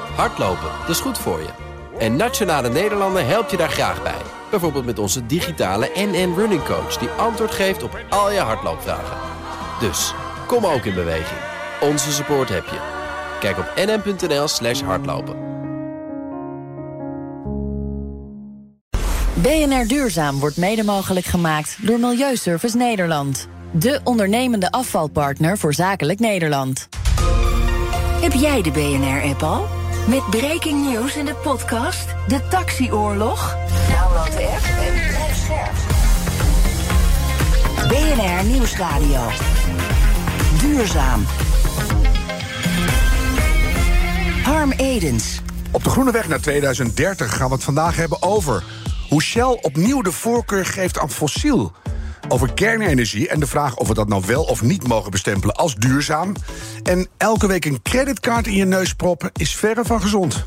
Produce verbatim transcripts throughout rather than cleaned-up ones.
Hardlopen, dat is goed voor je. En Nationale Nederlanden helpt je daar graag bij. Bijvoorbeeld met onze digitale N N Running Coach... die antwoord geeft op al je hardloopvragen. Dus, kom ook in beweging. Onze support heb je. Kijk op nn.nl slash hardlopen. B N R Duurzaam wordt mede mogelijk gemaakt door Milieuservice Nederland. De ondernemende afvalpartner voor Zakelijk Nederland. Heb jij de B N R-app al? Met breaking news in de podcast De Taxioorlog? Download de app en blijf scherp. B N R Nieuwsradio. Duurzaam. Harm Edens. Op de groene weg naar tweeduizend dertig gaan we het vandaag hebben over hoe Shell opnieuw de voorkeur geeft aan fossiel. Over kernenergie en de vraag of we dat nou wel of niet mogen bestempelen als duurzaam. En elke week een creditcard in je neus proppen is verre van gezond.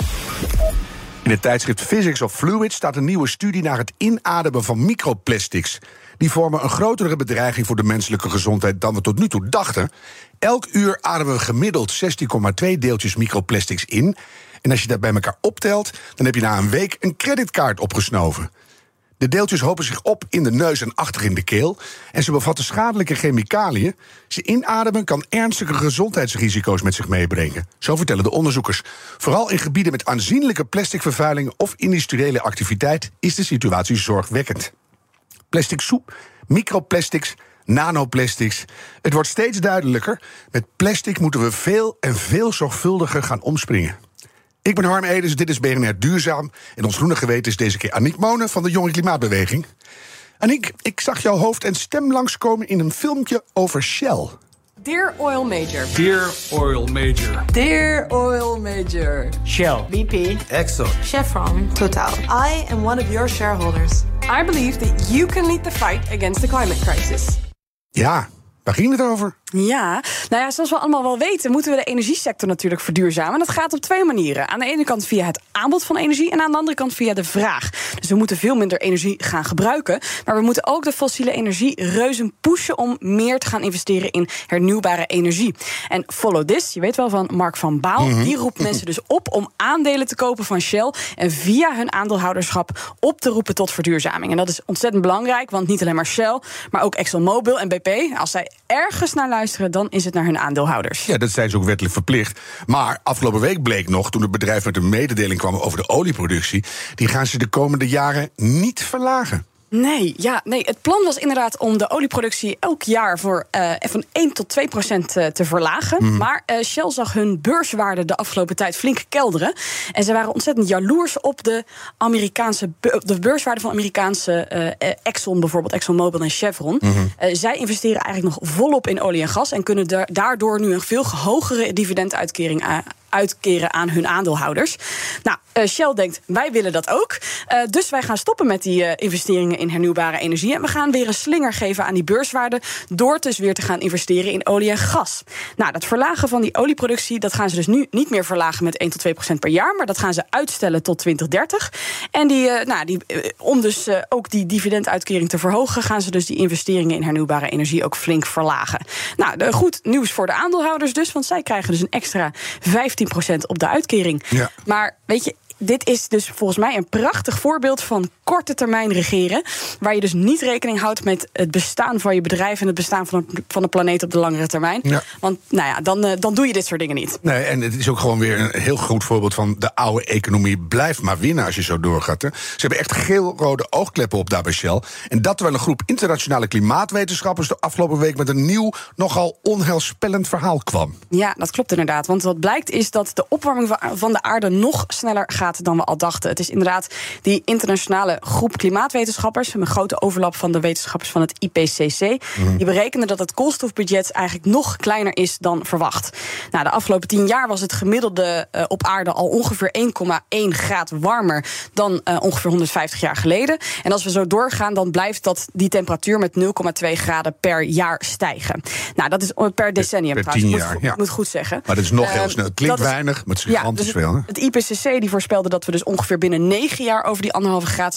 In het tijdschrift Physics of Fluids staat een nieuwe studie naar het inademen van microplastics. Die vormen een grotere bedreiging voor de menselijke gezondheid dan we tot nu toe dachten. Elk uur ademen we gemiddeld zestien komma twee deeltjes microplastics in. En als je dat bij elkaar optelt, dan heb je na een week een creditcard opgesnoven. De deeltjes hopen zich op in de neus en achter in de keel. En ze bevatten schadelijke chemicaliën. Ze inademen kan ernstige gezondheidsrisico's met zich meebrengen. Zo vertellen de onderzoekers. Vooral in gebieden met aanzienlijke plasticvervuiling of industriële activiteit is de situatie zorgwekkend. Plastic soep, microplastics, nanoplastics. Het wordt steeds duidelijker. Met plastic moeten we veel en veel zorgvuldiger gaan omspringen. Ik ben Harm Edens, dit is B N R Duurzaam. En ons groene geweten is deze keer Aniek Monen van de Jonge Klimaatbeweging. Aniek, ik zag jouw hoofd en stem langskomen in een filmpje over Shell. Dear Oil Major. Dear Oil Major. Dear Oil Major. Shell. B P. Exxon. Chevron. Total. I am one of your shareholders. I believe that you can lead the fight against the climate crisis. Ja, waar ging het over? Ja, nou ja, zoals we allemaal wel weten moeten we de energiesector natuurlijk verduurzamen. En dat gaat op twee manieren. Aan de ene kant via het aanbod van energie en aan de andere kant via de vraag. Dus we moeten veel minder energie gaan gebruiken. Maar we moeten ook de fossiele energie reuzen pushen om meer te gaan investeren in hernieuwbare energie. En Follow This, je weet wel van Mark van Baal, mm-hmm. die roept mensen dus op om aandelen te kopen van Shell en via hun aandeelhouderschap op te roepen tot verduurzaming. En dat is ontzettend belangrijk, want niet alleen maar Shell, maar ook ExxonMobil en B P, als zij ergens naar luisteren, dan is het naar hun aandeelhouders. Ja, dat zijn ze ook wettelijk verplicht. Maar afgelopen week bleek nog, toen het bedrijf met een mededeling kwam over de olieproductie, die gaan ze de komende jaren niet verlagen. Nee, ja, nee, het plan was inderdaad om de olieproductie elk jaar voor uh, van één tot twee procent uh, te verlagen. Mm. Maar uh, Shell zag hun beurswaarde de afgelopen tijd flink kelderen. En ze waren ontzettend jaloers op de Amerikaanse de beurswaarde van Amerikaanse uh, Exxon, bijvoorbeeld ExxonMobil en Chevron. Mm-hmm. Uh, zij investeren eigenlijk nog volop in olie en gas en kunnen da- daardoor nu een veel hogere dividenduitkering aan. uitkeren aan hun aandeelhouders. Nou, uh, Shell denkt, wij willen dat ook. Uh, dus wij gaan stoppen met die uh, investeringen in hernieuwbare energie. En we gaan weer een slinger geven aan die beurswaarde door dus weer te gaan investeren in olie en gas. Nou, dat verlagen van die olieproductie, dat gaan ze dus nu niet meer verlagen met één tot twee procent per jaar, maar dat gaan ze uitstellen tot twintig dertig. En die, uh, nou, die, uh, om dus uh, ook die dividenduitkering te verhogen, gaan ze dus die investeringen in hernieuwbare energie ook flink verlagen. Nou, de, goed nieuws voor de aandeelhouders dus, want zij krijgen dus een extra vijftien procent op de uitkering. Ja. Maar weet je, dit is dus volgens mij een prachtig voorbeeld van korte termijn regeren, waar je dus niet rekening houdt met het bestaan van je bedrijf en het bestaan van de, van de planeet op de langere termijn. Ja. Want nou ja, dan, uh, dan doe je dit soort dingen niet. Nee, en het is ook gewoon weer een heel goed voorbeeld van de oude economie blijft maar winnen als je zo doorgaat. Hè. Ze hebben echt geel-rode oogkleppen op daar bij Shell. En dat terwijl een groep internationale klimaatwetenschappers de afgelopen week met een nieuw, nogal onheilspellend verhaal kwam. Ja, dat klopt inderdaad. Want wat blijkt is dat de opwarming van de aarde nog sneller gaat dan we al dachten. Het is inderdaad die internationale groep klimaatwetenschappers, een grote overlap van de wetenschappers van het I P C C, mm. die berekenen dat het koolstofbudget eigenlijk nog kleiner is dan verwacht. Nou, de afgelopen tien jaar was het gemiddelde uh, op aarde al ongeveer één komma één graad warmer dan uh, ongeveer honderdvijftig jaar geleden. En als we zo doorgaan, dan blijft dat die temperatuur met nul komma twee graden per jaar stijgen. Nou, dat is per decennium. Per, per tien jaar, moet, ja. moet goed zeggen. Maar dat is nog uh, heel snel. Het klinkt is, weinig, maar het is gigantisch ja, dus veel. Hè? Het I P C C die voorspelde dat we dus ongeveer binnen negen jaar over die anderhalve graad zouden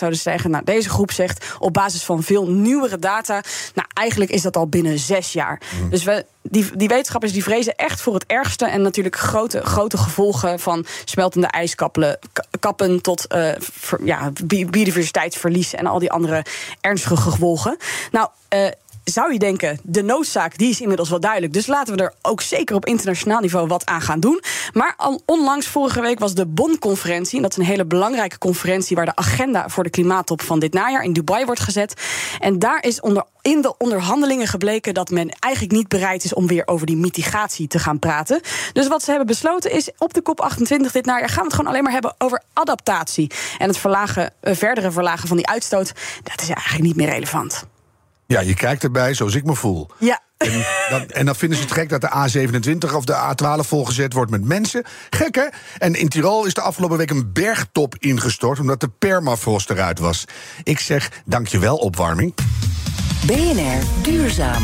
zouden ze zeggen, nou, deze groep zegt op basis van veel nieuwere data, nou, eigenlijk is dat al binnen zes jaar. Mm. Dus we, die, die wetenschappers die vrezen echt voor het ergste en natuurlijk grote, grote gevolgen van smeltende ijskappen kappen tot uh, ver, ja, biodiversiteitsverlies en al die andere ernstige gevolgen. Nou, uh, zou je denken, de noodzaak die is inmiddels wel duidelijk. Dus laten we er ook zeker op internationaal niveau wat aan gaan doen. Maar al onlangs, vorige week, was de Bonn-conferentie. En dat is een hele belangrijke conferentie waar de agenda voor de klimaattop van dit najaar in Dubai wordt gezet. En daar is onder, in de onderhandelingen gebleken dat men eigenlijk niet bereid is om weer over die mitigatie te gaan praten. Dus wat ze hebben besloten is, op de COP achtentwintig dit najaar gaan we het gewoon alleen maar hebben over adaptatie. En het verlagen, uh, verdere verlagen van die uitstoot, dat is eigenlijk niet meer relevant. Ja, je kijkt erbij zoals ik me voel. Ja. En dan, en dan vinden ze het gek dat de A zevenentwintig of de A twaalf volgezet wordt met mensen. Gek, hè? En in Tirol is de afgelopen week een bergtop ingestort omdat de permafrost eruit was. Ik zeg, dankjewel opwarming. B N R Duurzaam.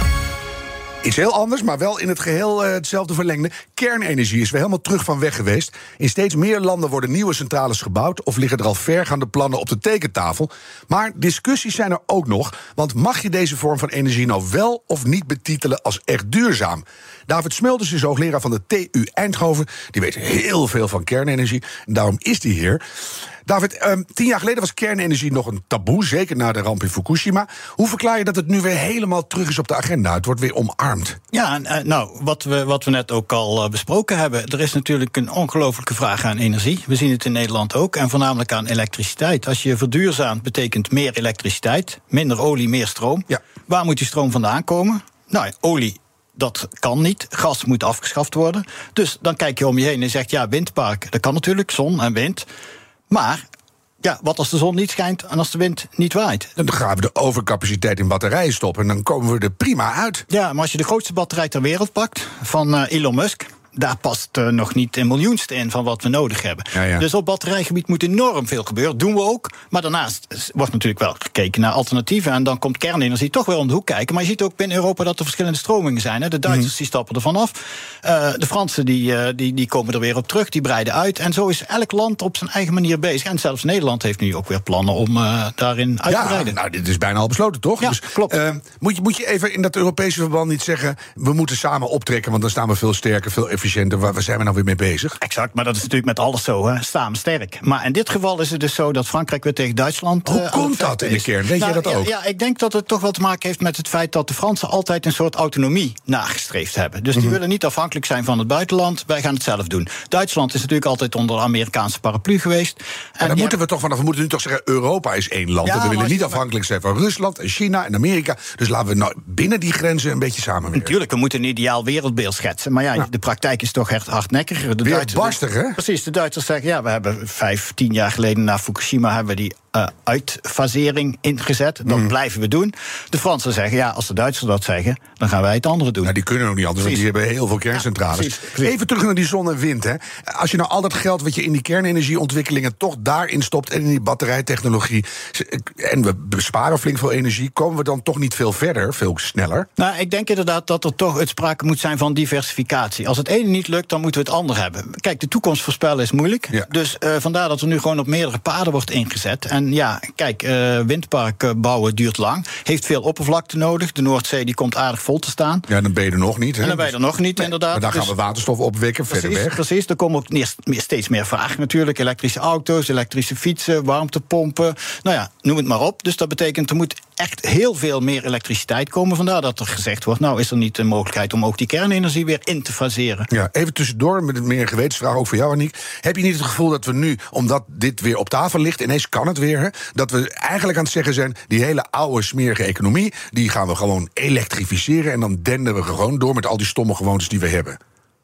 Iets heel anders, maar wel in het geheel uh, hetzelfde verlengde. Kernenergie is weer helemaal terug van weg geweest. In steeds meer landen worden nieuwe centrales gebouwd of liggen er al vergaande plannen op de tekentafel. Maar discussies zijn er ook nog, want mag je deze vorm van energie nou wel of niet betitelen als echt duurzaam? David Smulders is hoogleraar van de T U Eindhoven. Die weet heel veel van kernenergie en daarom is die hier. David, um, tien jaar geleden was kernenergie nog een taboe, zeker na de ramp in Fukushima. Hoe verklaar je dat het nu weer helemaal terug is op de agenda? Het wordt weer omarmd. Ja, nou, wat we, wat we net ook al besproken hebben, er is natuurlijk een ongelofelijke vraag aan energie. We zien het in Nederland ook, en voornamelijk aan elektriciteit. Als je verduurzaamt, betekent meer elektriciteit, minder olie, meer stroom. Ja. Waar moet die stroom vandaan komen? Nou, olie. Dat kan niet. Gas moet afgeschaft worden. Dus dan kijk je om je heen en zegt, ja, windpark, dat kan natuurlijk, zon en wind. Maar ja, wat als de zon niet schijnt en als de wind niet waait? Dan gaan we de overcapaciteit in batterijen stoppen en dan komen we er prima uit. Ja, maar als je de grootste batterij ter wereld pakt, van uh, Elon Musk, daar past uh, nog niet een miljoenste in van wat we nodig hebben. Ja, ja. Dus op batterijgebied moet enorm veel gebeuren. Doen we ook. Maar daarnaast wordt natuurlijk wel gekeken naar alternatieven. En dan komt kernenergie toch wel om de hoek kijken. Maar je ziet ook binnen Europa dat er verschillende stromingen zijn. Hè. De Duitsers mm. die stappen er vanaf. Uh, de Fransen die, uh, die, die komen er weer op terug. Die breiden uit. En zo is elk land op zijn eigen manier bezig. En zelfs Nederland heeft nu ook weer plannen om uh, daarin uit te ja, breiden. Nou, dit is bijna al besloten, toch? Ja, dus, klopt. Uh, moet, je, moet je even in dat Europese verband niet zeggen, we moeten samen optrekken, want dan staan we veel sterker, veel efficiënter. Waar, waar zijn we nou weer mee bezig? Exact, maar dat is natuurlijk met alles zo, hè. Samen sterk. Maar in dit geval is het dus zo dat Frankrijk weer tegen Duitsland... Hoe uh, komt dat in de kern? Weet nou, je dat ja, ook? Ja, ik denk dat het toch wel te maken heeft met het feit dat de Fransen altijd een soort autonomie nagestreefd hebben. Dus die mm-hmm. willen niet afhankelijk zijn van het buitenland. Wij gaan het zelf doen. Duitsland is natuurlijk altijd onder de Amerikaanse paraplu geweest. En maar dan moeten we toch vanaf, we moeten nu toch zeggen, Europa is één land. Ja, en we willen niet afhankelijk zijn van Rusland en China en Amerika. Dus laten we nou binnen die grenzen een beetje samenwerken. Natuurlijk, we moeten een ideaal wereldbeeld schetsen. Maar ja, ja. de praktijk is toch echt hardnekkiger. De Weer Duitsers, barstig, hè? Precies, de Duitsers zeggen, ja, we hebben vijf, tien jaar geleden na Fukushima hebben we die uh, uitfasering ingezet. Dat mm. blijven we doen. De Fransen zeggen, ja, als de Duitsers dat zeggen, dan gaan wij het andere doen. Nou, die kunnen ook niet anders, precies. Want die hebben heel veel kerncentrales. Ja, precies, precies. Even terug naar die zon en wind, hè. Als je nou al dat geld wat je in die kernenergieontwikkelingen toch daarin stopt en in die batterijtechnologie, en we besparen flink veel energie, komen we dan toch niet veel verder, veel sneller? Nou, ik denk inderdaad dat er toch het sprake moet zijn van diversificatie. Als het ene niet lukt, dan moeten we het ander hebben. Kijk, de toekomst voorspellen is moeilijk. Ja. Dus uh, vandaar dat er nu gewoon op meerdere paden wordt ingezet. En ja, kijk, uh, windparken bouwen duurt lang. Heeft veel oppervlakte nodig. De Noordzee die komt aardig vol te staan. Ja, dan ben je er nog niet. Hè? En dan ben je er nog niet, nee, inderdaad. Maar dan dus, gaan we waterstof opwekken, precies, verder weg. Precies, er komen ook eerst, steeds meer vragen natuurlijk. Elektrische auto's, elektrische fietsen, warmtepompen. Nou ja, noem het maar op. Dus dat betekent, er moet echt heel veel meer elektriciteit komen. Vandaar dat er gezegd wordt, nou is er niet de mogelijkheid om ook die kernenergie weer in te faseren. Ja, even tussendoor, met een meer een gewetensvraag ook voor jou, Aniek. Heb je niet het gevoel dat we nu, omdat dit weer op tafel ligt, ineens kan het weer, hè, dat we eigenlijk aan het zeggen zijn, die hele oude smerige economie, die gaan we gewoon elektrificeren en dan denden we gewoon door met al die stomme gewoontes die we hebben?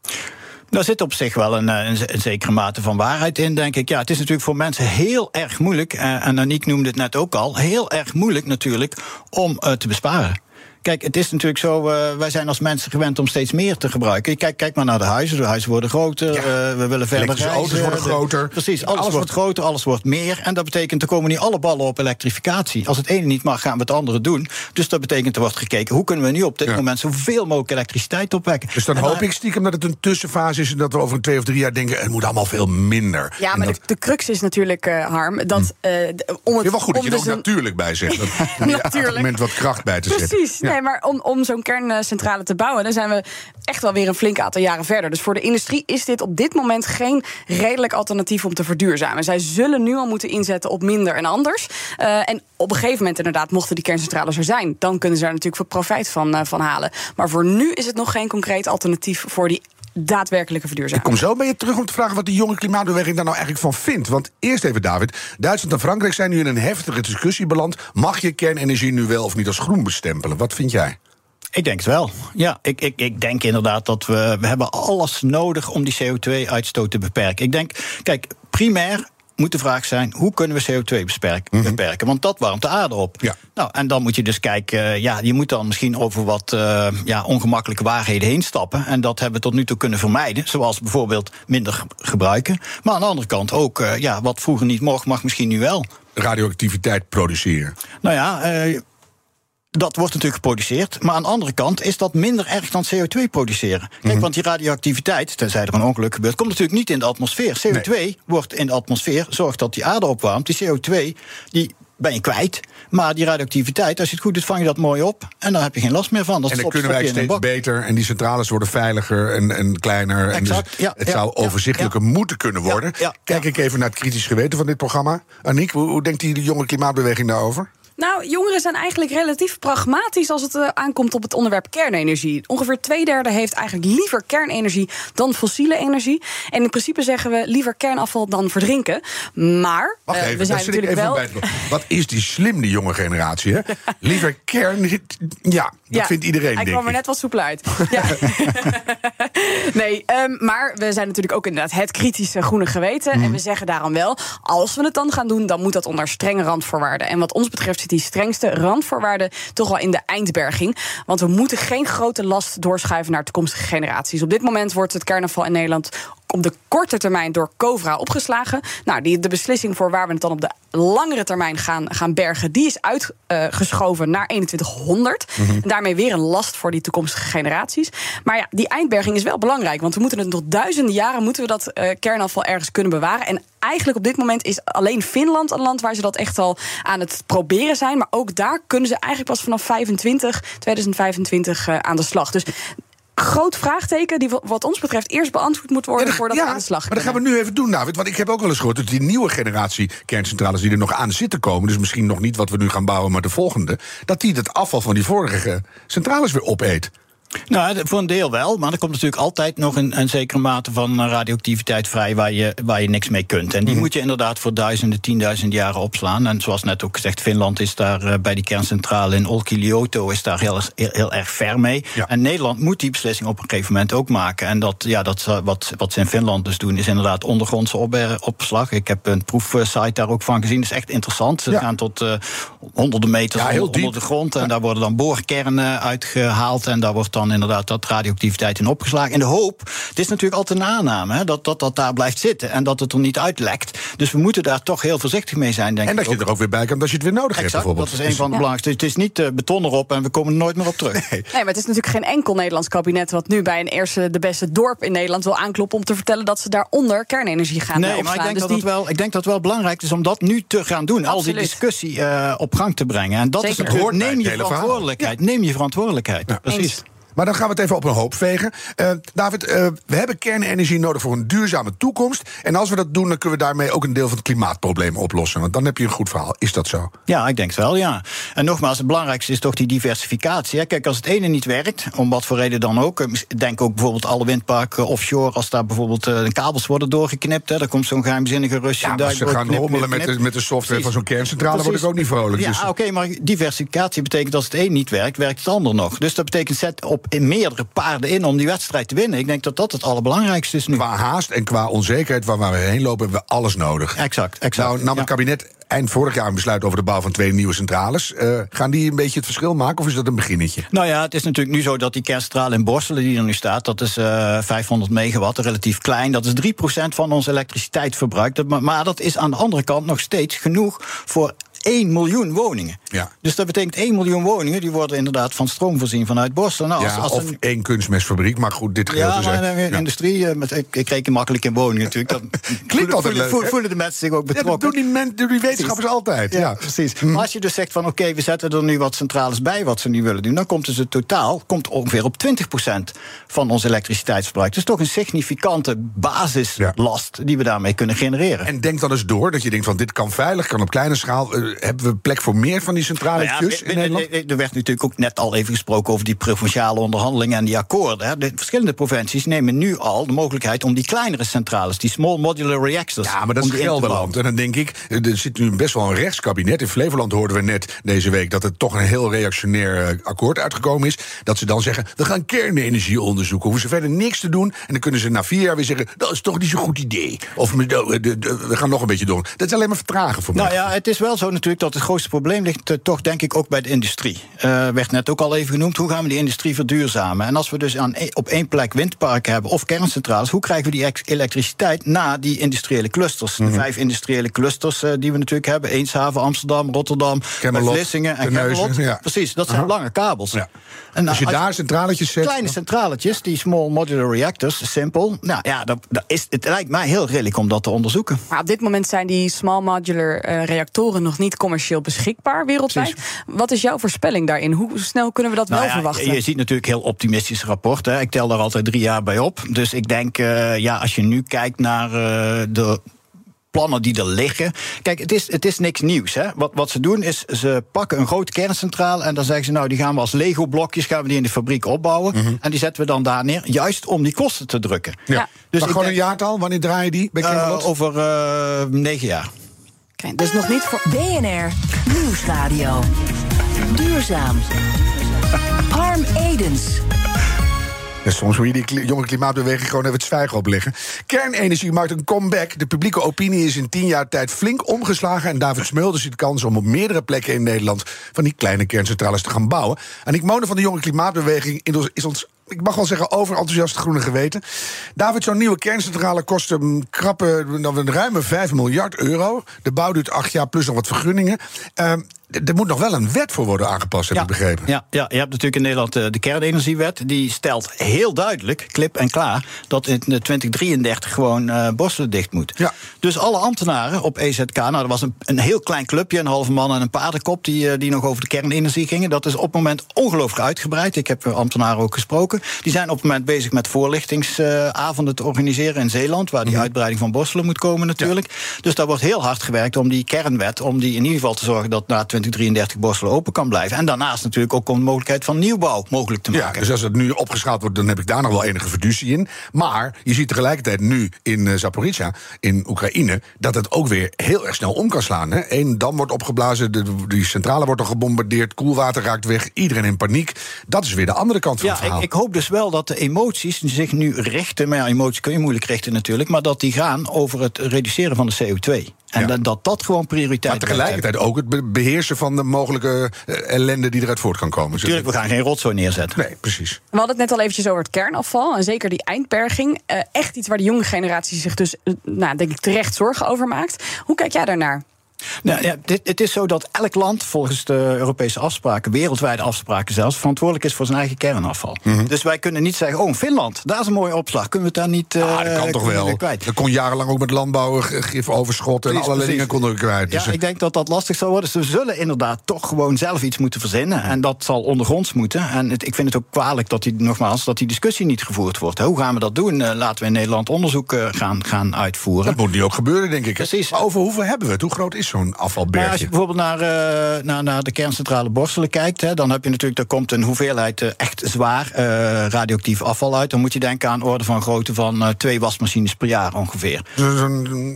Daar zit op zich wel een, een, een zekere mate van waarheid in, denk ik. Ja, het is natuurlijk voor mensen heel erg moeilijk, en Aniek noemde het net ook al, heel erg moeilijk natuurlijk om uh, te besparen. Kijk, het is natuurlijk zo, uh, wij zijn als mensen gewend om steeds meer te gebruiken. Kijk, kijk maar naar de huizen. De huizen worden groter, ja. uh, we willen verder reizen. auto's worden groter. De, precies, alles, alles wordt groter, alles wordt meer. En dat betekent, er komen nu alle ballen op elektrificatie. Als het ene niet mag, gaan we het andere doen. Dus dat betekent, er wordt gekeken, hoe kunnen we nu op dit ja. moment zoveel mogelijk elektriciteit opwekken. Dus dan en hoop dan, ik stiekem dat het een tussenfase is en dat we over een twee of drie jaar denken, het moet allemaal veel minder. Ja, maar dat... de, de crux is natuurlijk, uh, Harm, dat... Uh, om het, ja, wel goed dat je er dus ook een... natuurlijk bij zegt. Dat je argument wat kracht bij te zetten. Precies, ja. nee, maar om, om zo'n kerncentrale te bouwen, dan zijn we echt wel weer een flink aantal jaren verder. Dus voor de industrie is dit op dit moment geen redelijk alternatief om te verduurzamen. Zij zullen nu al moeten inzetten op minder en anders. Uh, en op een gegeven moment inderdaad, mochten die kerncentrales er zijn, dan kunnen ze daar natuurlijk veel profijt van, uh, van halen. Maar voor nu is het nog geen concreet alternatief voor die daadwerkelijke verduurzaming. Ik kom zo bij je terug om te vragen wat de jonge klimaatbeweging daar nou eigenlijk van vindt. Want eerst even, David, Duitsland en Frankrijk zijn nu in een heftige discussie beland. Mag je kernenergie nu wel of niet als groen bestempelen? Wat vind jij? Ik denk het wel. Ja, ik, ik, ik denk inderdaad dat we... We hebben alles nodig om die C O twee uitstoot te beperken. Ik denk, kijk, primair moet de vraag zijn, hoe kunnen we C O twee beperken? Mm-hmm. beperken? Want dat warmt de aarde op. Ja. Nou, en dan moet je dus kijken, ja, je moet dan misschien over wat uh, ja, ongemakkelijke waarheden heen stappen. En dat hebben we tot nu toe kunnen vermijden. Zoals bijvoorbeeld minder gebruiken. Maar aan de andere kant ook, uh, ja, wat vroeger niet mocht, mag misschien nu wel. Radioactiviteit produceren. Nou ja, uh, dat wordt natuurlijk geproduceerd. Maar aan de andere kant is dat minder erg dan C O twee produceren. Kijk, mm-hmm. want die radioactiviteit, tenzij er een ongeluk gebeurt, komt natuurlijk niet in de atmosfeer. C O twee nee. wordt in de atmosfeer, zorgt dat die aarde opwarmt. Die C O twee, die ben je kwijt. Maar die radioactiviteit, als je het goed doet, vang je dat mooi op. En dan heb je geen last meer van. Dat en dan kunnen wij steeds beter. En die centrales worden veiliger en, en kleiner. Exact, en dus ja, het ja, zou ja, overzichtelijker ja. moeten kunnen worden. Ja, ja, Kijk ja. ik even naar het kritisch geweten van dit programma. Aniek, hoe, hoe denkt die de jonge klimaatbeweging daarover? Nou, jongeren zijn eigenlijk relatief pragmatisch als het uh, aankomt op het onderwerp kernenergie. Ongeveer twee derde heeft eigenlijk liever kernenergie dan fossiele energie. En in principe zeggen we liever kernafval dan verdrinken. Maar Wacht uh, even, we zijn natuurlijk wel... Bij het... Wat is die slim, die jonge generatie, hè? Liever kern... Ja, dat ja, vindt iedereen, denk ik. Hij kwam er net wat soepel uit. Ja. nee, um, maar we zijn natuurlijk ook inderdaad het kritische groene geweten. Mm. En we zeggen daarom wel, als we het dan gaan doen, dan moet dat onder strenge randvoorwaarden. En wat ons betreft zit die strengste randvoorwaarden toch wel in de eindberging. Want we moeten geen grote last doorschuiven naar toekomstige generaties. Op dit moment wordt het kernafval in Nederland op de korte termijn door Covra opgeslagen. Nou, die, de beslissing voor waar we het dan op de langere termijn gaan, gaan bergen, die is uitgeschoven uh, naar eenentwintighonderd. Mm-hmm. En daarmee weer een last voor die toekomstige generaties. Maar ja, die eindberging is wel belangrijk, want we moeten het nog duizenden jaren moeten we dat uh, kernafval ergens kunnen bewaren. En eigenlijk op dit moment is alleen Finland een land waar ze dat echt al aan het proberen zijn. Maar ook daar kunnen ze eigenlijk pas vanaf vijfentwintig, tweeduizend vijfentwintig uh, aan de slag. Dus groot vraagteken die wat ons betreft eerst beantwoord moet worden ja, voordat ja, we aan de slag kunnen. Maar dat gaan we nu even doen, David. Want ik heb ook wel eens gehoord dat die nieuwe generatie kerncentrales die er nog aan zitten komen, dus misschien nog niet wat we nu gaan bouwen, maar de volgende, dat die het afval van die vorige centrales weer opeet. Nou, voor een deel wel, maar er komt natuurlijk altijd nog een, een zekere mate van radioactiviteit vrij waar je, waar je niks mee kunt. En die mm-hmm. moet je inderdaad voor duizenden, tienduizend jaren opslaan. En zoals net ook gezegd, Finland is daar uh, bij die kerncentrale in Olkiluoto is daar heel, heel, heel erg ver mee. Ja. En Nederland moet die beslissing op een gegeven moment ook maken. En dat, ja, dat, wat, wat ze in Finland dus doen, is inderdaad ondergrondse op, opslag. Ik heb een proefsite daar ook van gezien. Dat is echt interessant. Ze ja. gaan tot uh, honderden meters ja, onder, onder de grond. En ja. daar worden dan boorkernen uitgehaald. En daar wordt dan inderdaad dat radioactiviteit in opgeslagen. In de hoop, het is natuurlijk altijd een aanname, hè, dat, dat dat daar blijft zitten en dat het er niet uitlekt. Dus we moeten daar toch heel voorzichtig mee zijn, denk ik. En dat ik je er ook weer bij kan als je het weer nodig exact, hebt, bijvoorbeeld. Dat is een van de ja. belangrijkste. Het is niet uh, beton erop en we komen er nooit meer op terug. Nee. nee, maar het is natuurlijk geen enkel Nederlands kabinet wat nu bij een eerste de beste dorp in Nederland wil aankloppen om te vertellen dat ze daaronder kernenergie gaan nee, opslaan. Maar ik denk, dus dat die... het wel, ik denk dat het wel belangrijk is om dat nu te gaan doen. Absoluut. Al die discussie uh, op gang te brengen. En dat Zeker. is natuurlijk, neem je verantwoordelijkheid. Ja. Neem je verantwoordelijkheid. Ja. Precies. Eens. Maar dan gaan we het even op een hoop vegen. Uh, David, uh, we hebben kernenergie nodig voor een duurzame toekomst. En als we dat doen, dan kunnen we daarmee ook een deel van het klimaatprobleem oplossen. Want dan heb je een goed verhaal. Is dat zo? Ja, ik denk het wel, ja. En nogmaals, het belangrijkste is toch die diversificatie. Hè. Kijk, als het ene niet werkt, om wat voor reden dan ook. Denk ook bijvoorbeeld alle windparken offshore. Als daar bijvoorbeeld uh, de kabels worden doorgeknipt. Hè, dan komt zo'n geheimzinnige Russische ja, maar ze gaan rommelen met de, met de software Precies. van zo'n kerncentrale. Word ik ook niet vrolijk. Ja, dus. oké, okay, maar diversificatie betekent als het een niet werkt, werkt het ander nog. Dus dat betekent zet op in meerdere paarden in om die wedstrijd te winnen. Ik denk dat dat het allerbelangrijkste is nu. Qua haast en qua onzekerheid waar we heen lopen, hebben we alles nodig. Exact, exact. Nou, nam het ja. kabinet eind vorig jaar een besluit over de bouw van twee nieuwe centrales. Uh, gaan die een beetje het verschil maken of is dat een beginnetje? Nou ja, het is natuurlijk nu zo dat die kerncentrale in Borselen die er nu staat, dat is uh, vijfhonderd megawatt, relatief klein. Dat is drie procent van ons elektriciteitsverbruik. Dat, maar dat is aan de andere kant nog steeds genoeg voor één miljoen woningen. Ja. Dus dat betekent één miljoen woningen, die worden inderdaad van stroom voorzien vanuit Borselen. Nou, als, ja, als of een... één kunstmestfabriek, maar goed, dit geheel ja, te zeggen. Ja, industrie, met, ik, ik reken makkelijk in woningen natuurlijk. Dat klinkt altijd leuk. Voelen, voelen de mensen zich ook betrokken. Ja, dat doen die, men, doen die wetenschappers precies. altijd. Ja, ja. precies. Hm. Maar als je dus zegt van oké, okay, we zetten er nu wat centrales bij wat ze nu willen doen, dan komt dus het totaal komt ongeveer op twintig procent van ons elektriciteitsverbruik. Dus toch een significante basislast ja. die we daarmee kunnen genereren. En denk dan eens door dat je denkt van dit kan veilig, kan op kleine schaal. Uh, hebben we plek voor meer van die centraletjes nou ja, in Nederland? Er werd natuurlijk ook net al even gesproken over die provinciale onderhandelingen en die akkoorden. De verschillende provincies nemen nu al de mogelijkheid om die kleinere centrales, die small modular reactors. Ja, maar dat is Gelderland. En dan denk ik, er zit nu best wel een rechtskabinet. In Flevoland hoorden we net deze week dat er toch een heel reactionair akkoord uitgekomen is. Dat ze dan zeggen, we gaan kernenergie onderzoeken. Hoeven ze verder niks te doen. En dan kunnen ze na vier jaar weer zeggen, dat is toch niet zo'n goed idee. Of we gaan nog een beetje door. Dat is alleen maar vertragen voor mij. Nou ja, het is wel zo natuurlijk dat het grootste probleem ligt uh, toch denk ik ook bij de industrie. Uh, werd net ook al even genoemd, hoe gaan we die industrie verduurzamen? En als we dus aan e- op één plek windparken hebben of kerncentrales, hoe krijgen we die ex- elektriciteit na die industriële clusters? Mm-hmm. De vijf industriële clusters uh, die we natuurlijk hebben, Eemshaven, Amsterdam, Rotterdam, Vlissingen en Kennemerland. Ja. Precies, dat zijn uh-huh. lange kabels. Ja. En als je als daar centraletjes zet... Kleine centraletjes, die small modular reactors, simpel. Nou ja, dat, dat is, het lijkt mij heel redelijk om dat te onderzoeken. Maar op dit moment zijn die small modular uh, reactoren nog niet commercieel beschikbaar wereldwijd. Precies. Wat is jouw voorspelling daarin? Hoe snel kunnen we dat nou wel ja, verwachten? Je, je ziet natuurlijk heel optimistische rapporten. Ik tel daar altijd drie jaar bij op. Dus ik denk, uh, ja, als je nu kijkt naar uh, de plannen die er liggen. Kijk, het is, het is niks nieuws. Hè? Wat, wat ze doen is, ze pakken een grote kerncentrale en dan zeggen ze, nou, die gaan we als Lego-blokjes gaan we die in de fabriek opbouwen. Mm-hmm. En die zetten we dan daar neer, juist om die kosten te drukken. Ja. Ja. Dus maar gewoon denk, een jaartal, wanneer draai je die? Bij uh, over uh, negen jaar. Okay, dus nog niet voor B N R Nieuwsradio. Duurzaam. Harm Edens. Ja, soms moet je die kli- jonge klimaatbeweging gewoon even het zwijgen opleggen. Kernenergie maakt een comeback. De publieke opinie is in tien jaar tijd flink omgeslagen. En David Smulders ziet de kans om op meerdere plekken in Nederland van die kleine kerncentrales te gaan bouwen. Aniek Monen van de jonge klimaatbeweging is ons, ik mag wel zeggen, overenthousiast groene geweten. David, zo'n nieuwe kerncentrale kost een krappe, een ruime vijf miljard euro. De bouw duurt acht jaar plus nog wat vergunningen. Uh, Er moet nog wel een wet voor worden aangepast, heb ja, ik begrepen. Ja, ja, je hebt natuurlijk in Nederland de kernenergiewet. Die stelt heel duidelijk, klip en klaar, dat in twintig drieëndertig gewoon uh, Borselen dicht moet. Ja. Dus alle ambtenaren op E Z K, nou, er was een, een heel klein clubje, een halve man en een paardenkop, die, uh, die nog over de kernenergie gingen. Dat is op het moment ongelooflijk uitgebreid. Ik heb ambtenaren ook gesproken. Die zijn op het moment bezig met voorlichtingsavonden te organiseren in Zeeland, waar die mm-hmm. uitbreiding van Borselen moet komen natuurlijk. Ja. Dus daar wordt heel hard gewerkt om die kernwet, om die in ieder geval te zorgen dat na twintig drieëndertig Borselen open kan blijven. En daarnaast natuurlijk ook om de mogelijkheid van nieuwbouw mogelijk te maken. Ja, dus als het nu opgeschaald wordt, dan heb ik daar nog wel enige fiducie in. Maar je ziet tegelijkertijd nu in uh, Zaporizhzhia, in Oekraïne, dat het ook weer heel erg snel om kan slaan. Hè? Eén dam wordt opgeblazen, de, die centrale wordt al gebombardeerd, koelwater raakt weg, iedereen in paniek. Dat is weer de andere kant van ja, het verhaal. Ik, ik hoop dus wel dat de emoties zich nu richten, maar ja, emoties kun je moeilijk richten natuurlijk, maar dat die gaan over het reduceren van de C O twee. En ja. dat, dat dat gewoon prioriteit is. Maar tegelijkertijd ook het beheersen van de mogelijke uh, ellende die eruit voort kan komen. Natuurlijk, we gaan geen rotzooi neerzetten. Nee, precies. We hadden het net al eventjes over het kernafval. En zeker die eindberging. Uh, echt iets waar de jonge generatie zich dus, uh, nou, denk ik, terecht zorgen over maakt. Hoe kijk jij daarnaar? Nou, ja, dit, het is zo dat elk land volgens de Europese afspraken, wereldwijde afspraken zelfs, verantwoordelijk is voor zijn eigen kernafval. Mm-hmm. Dus wij kunnen niet zeggen, oh, Finland, daar is een mooie opslag. Kunnen we het daar niet uh, ah, dat kan toch wel. Kwijt. Dat kon jarenlang ook met landbouw, gifoverschot en allerlei dingen konden we kwijt. Dus ja, ik denk dat dat lastig zal worden. Dus we zullen inderdaad toch gewoon zelf iets moeten verzinnen. En dat zal ondergronds moeten. En het, ik vind het ook kwalijk dat die, nogmaals, dat die discussie niet gevoerd wordt. Hoe gaan we dat doen? Uh, laten we in Nederland onderzoek uh, gaan, gaan uitvoeren. Dat moet nu ook gebeuren, denk ik. Precies. Maar over hoeveel hebben we het? Hoe groot is zo'n afvalbergje? Nou, als je bijvoorbeeld naar, uh, naar, naar de kerncentrale Borselen kijkt, hè, dan heb je natuurlijk, er komt een hoeveelheid uh, echt zwaar uh, radioactief afval uit. Dan moet je denken aan orde van grootte van uh, twee wasmachines per jaar ongeveer. Zo'n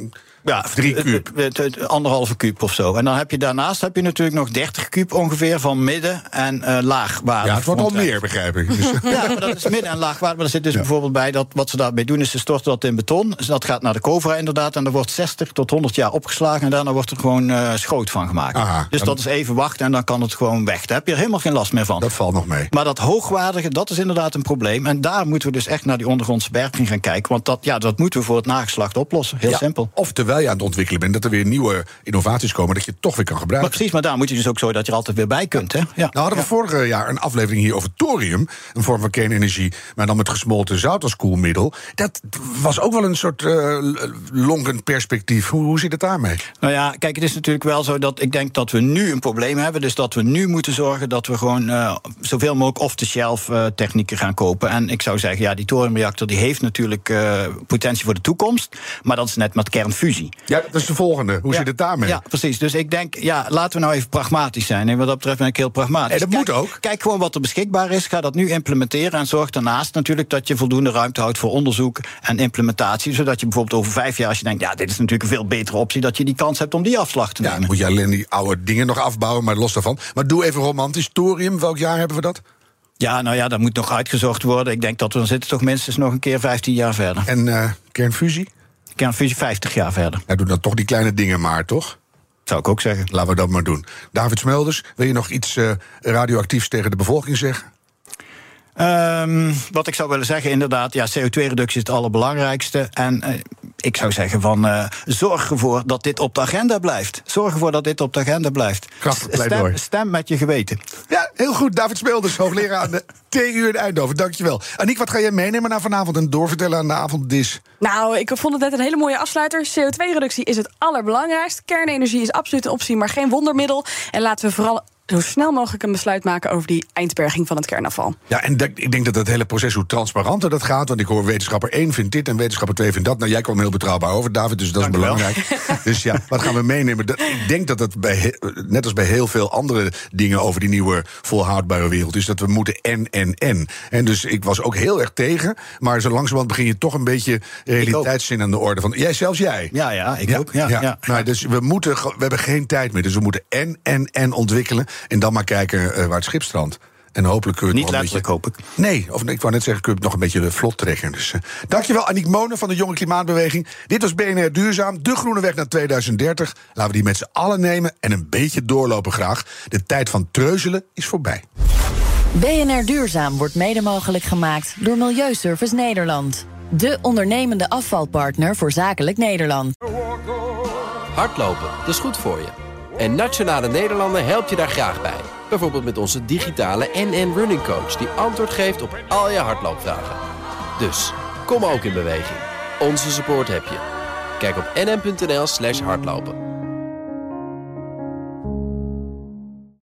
Ja, drie kuub. Het, het, het, anderhalve kuub of zo. En dan heb je daarnaast heb je natuurlijk nog dertig kuub ongeveer van midden- en uh, laagwaarde. Ja, het wordt al meer, begrijp ik. Dus. Ja, maar dat is midden- en laagwaarde. Maar er zit dus ja. bijvoorbeeld bij dat wat ze daarmee doen is ze storten dat in beton. Dus dat gaat naar de Covra inderdaad. En er wordt zestig tot honderd jaar opgeslagen. En daarna wordt er gewoon uh, schoot van gemaakt. Aha, dus dat is even wachten en dan kan het gewoon weg. Daar heb je er helemaal geen last meer van. Dat valt nog mee. Maar dat hoogwaardige, dat is inderdaad een probleem. En daar moeten we dus echt naar die ondergrondse berging gaan kijken. Want dat, ja, dat moeten we voor het nageslacht oplossen. Heel ja, simpel. Of terwijl je aan het ontwikkelen bent, dat er weer nieuwe innovaties komen, dat je het toch weer kan gebruiken. Maar precies, maar daar moet je dus ook zo dat je er altijd weer bij kunt. Hè? Ja. Nou hadden we ja. vorig jaar een aflevering hier over thorium, een vorm van kernenergie, maar dan met gesmolten zout als koelmiddel. Dat was ook wel een soort uh, lonkend perspectief. Hoe, hoe zit het daarmee? Nou ja, kijk, het is natuurlijk wel zo dat ik denk dat we nu een probleem hebben. Dus dat we nu moeten zorgen dat we gewoon uh, zoveel mogelijk off-the-shelf uh, technieken gaan kopen. En ik zou zeggen, ja, die thoriumreactor die heeft natuurlijk uh, potentie voor de toekomst. Maar dat is net met kernfusie. Ja, dat is de volgende. Hoe ja, zit het daarmee? Ja, precies. Dus ik denk, ja, laten we nou even pragmatisch zijn. En wat dat betreft ben ik heel pragmatisch. En dat kijk, moet ook. Kijk gewoon wat er beschikbaar is. Ga dat nu implementeren. En zorg daarnaast natuurlijk dat je voldoende ruimte houdt voor onderzoek en implementatie. Zodat je bijvoorbeeld over vijf jaar, als je denkt, ja, dit is natuurlijk een veel betere optie, dat je die kans hebt om die afslag te nemen. Ja, moet je alleen die oude dingen nog afbouwen, maar los daarvan. Maar doe even romantisch. Thorium, welk jaar hebben we dat? Ja, nou ja, dat moet nog uitgezocht worden. Ik denk dat we dan zitten toch minstens nog een keer vijftien jaar verder. En uh, kernfusie? Kernfusie vijftig jaar verder. Ja, doe dan toch die kleine dingen maar, toch? Zou ik ook zeggen. Laten we dat maar doen. David Smulders, wil je nog iets uh, radioactiefs tegen de bevolking zeggen? Um, wat ik zou willen zeggen, inderdaad, ja, C O twee reductie is het allerbelangrijkste. En uh, ik zou zeggen van, uh, zorg ervoor dat dit op de agenda blijft. Zorg ervoor dat dit op de agenda blijft. Krachtig pleidooi. Stem, stem met je geweten. Ja, heel goed. David Smulders, hoogleraar aan de T U in Eindhoven. Dankjewel. Aniek, wat ga jij meenemen naar vanavond en doorvertellen aan de avonddis? Nou, ik vond het net een hele mooie afsluiter. C O twee reductie is het allerbelangrijkst. Kernenergie is absoluut een optie, maar geen wondermiddel. En laten we vooral zo snel mogelijk een besluit maken over die eindberging van het kernafval. Ja, en de, ik denk dat het hele proces, hoe transparanter dat gaat, want ik hoor wetenschapper één vindt dit en wetenschapper twee vindt dat. Nou, jij kwam heel betrouwbaar over, David, dus dat Dank is belangrijk. Dus ja, wat gaan we meenemen? Dat, ik denk dat het bij, net als bij heel veel andere dingen over die nieuwe volhoudbare wereld is, dat we moeten en, en, en. En dus ik was ook heel erg tegen, maar zo langzamerhand begin je toch een beetje realiteitszin aan de orde van. Jij, zelfs jij? Ja, ja, ik ja, ook. Ja, ja. Ja. Nou, dus we moeten, we hebben geen tijd meer, dus we moeten en, en, en ontwikkelen. En dan maar kijken uh, waar het schip strandt. En hopelijk kun je het niet letterlijk, beetje, hoop ik. Nee, of ik wou net zeggen, kun je het nog een beetje vlot trekken. Dus, uh, dankjewel, Aniek Monen van de Jonge Klimaatbeweging. Dit was B N R Duurzaam, de groene weg naar tweeduizend dertig. Laten we die met z'n allen nemen en een beetje doorlopen graag. De tijd van treuzelen is voorbij. B N R Duurzaam wordt mede mogelijk gemaakt door Milieuservice Nederland. De ondernemende afvalpartner voor Zakelijk Nederland. Hardlopen, dat is goed voor je. En Nationale Nederlanden helpt je daar graag bij. Bijvoorbeeld met onze digitale N N Running Coach, die antwoord geeft op al je hardloopvragen. Dus, kom ook in beweging. Onze support heb je. Kijk op nn punt n l slash hardlopen.